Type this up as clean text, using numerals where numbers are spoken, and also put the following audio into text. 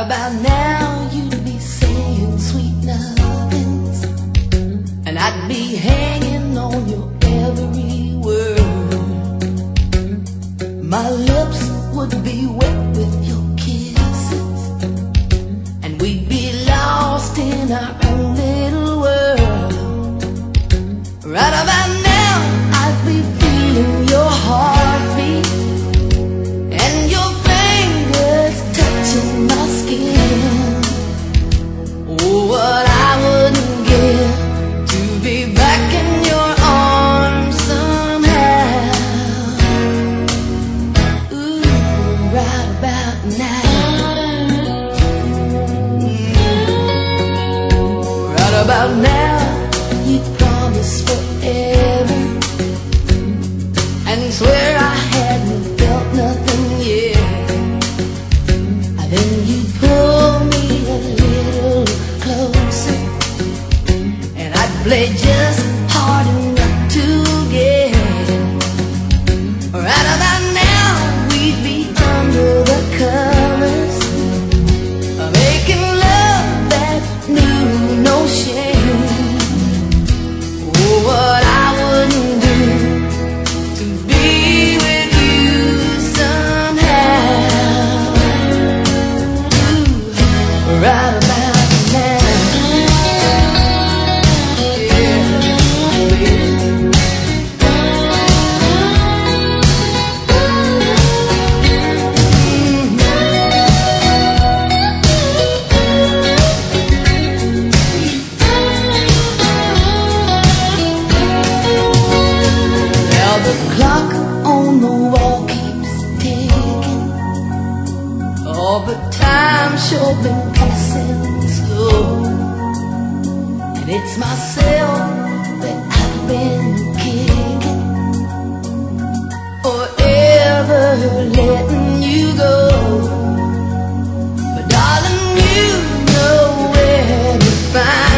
about now you'd be saying sweet nothings, and I'd be hanging on your every word. My lips would be wet with your kisses, and we'd be lost in our own little world. Right about now I'd be feeling your heartbeat and your fingers touching my skin. Oh, what I wouldn't give to be back in your arms somehow. Ooh, right about now. Right about now, you'd promise forever and swear I hadn't felt nothing yet. Then you'd pull me a little closer, and I'd play just hard enough to get. Right about now, we'd be under the covers, making love that knew no shame. Oh, what I wouldn't do to be with you somehow. Right about now. Yeah, baby. Now the clock on the wall keeps ticking. Oh, but time sure been passing slow, and it's myself that I've been kicking, forever letting you go. But darling, you know where to find